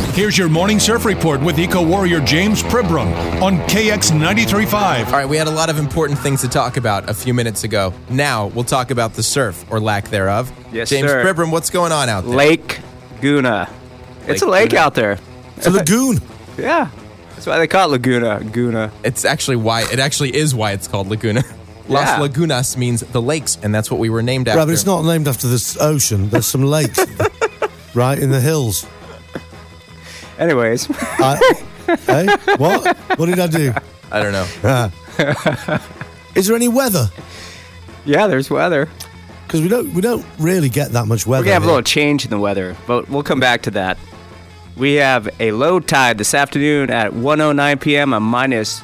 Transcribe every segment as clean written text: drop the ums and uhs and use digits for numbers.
Here's your morning surf report with Eco Warrior James Pribram on KX 93.5. All right, we had a lot of important things to talk about a few minutes ago. Now we'll talk about the surf, or lack thereof. Yes, James sir. Pribram, what's going on out there? Lake Guna. It's a lake out there. It's a lagoon. Yeah. That's why they call it Laguna. Guna. It actually is why it's called Laguna. Las Yeah. Lagunas means the lakes, and that's what we were named after. Right, but it's not named after this ocean. There's some lakes, right, in the hills. Anyways. Hey, what? What did I do? I don't know. Is there any weather? Yeah, there's weather. Because we don't really get that much weather. We're going to have a here. little change in the weather, but we'll come back to that. We have a low tide this afternoon at 1:09 p.m. a minus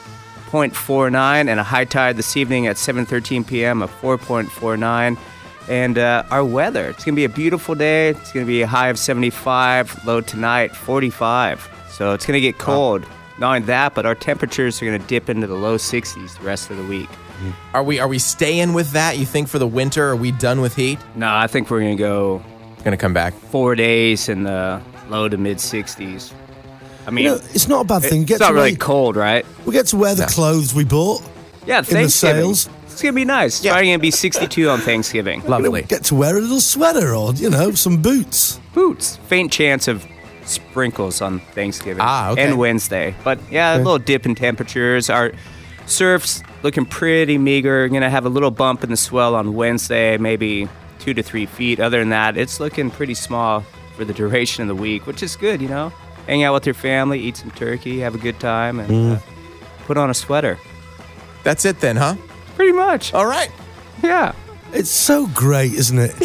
0.49, and a high tide this evening at 7:13 p.m. of 4.49. And our weather, it's going to be a beautiful day. It's going to be a high of 75, low tonight 45. So it's going to get cold. Not only that, but our temperatures are going to dip into the low 60s the rest of the week. Are we staying with that, you think, for the winter? Are we done with heat? No, I think we're going to go It's going to come back. 4 days in the low to mid 60s. I mean, You know, it's not a bad thing. it's not really cold, right? We get to wear the clothes we bought. Yeah, In the Thanksgiving. sales. It's going to be nice. It's probably going to be 62 on Thanksgiving. Lovely. Get to wear a little sweater or, some boots. Boots. Faint chance of sprinkles on Thanksgiving Okay. and Wednesday. But yeah, a little dip in temperatures. Our surf's looking pretty meager. Going to have a little bump in the swell on Wednesday, maybe 2 to 3 feet. Other than that, it's looking pretty small for the duration of the week, which is good, Hang out with your family, eat some turkey, have a good time, and put on a sweater. That's it then, huh? Pretty much. All right. Yeah. It's so great, isn't it?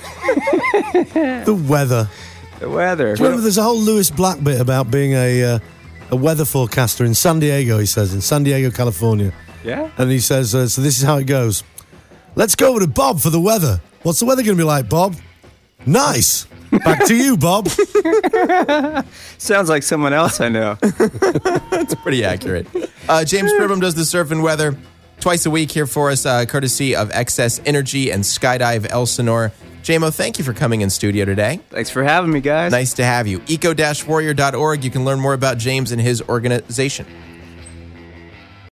The weather. The weather. Remember, there's a whole Lewis Black bit about being a weather forecaster in San Diego, he says, in San Diego, California. Yeah. And he says, so this is how it goes. Let's go over to Bob for the weather. What's the weather going to be like, Bob? Nice. Back to you, Bob. Sounds like someone else I know. That's pretty accurate. James Pribram does the surf and weather twice a week here for us, courtesy of Excess Energy and Skydive Elsinore. JMO, thank you for coming in studio today. Thanks for having me, guys. Nice to have you. Eco-warrior.org. You can learn more about James and his organization.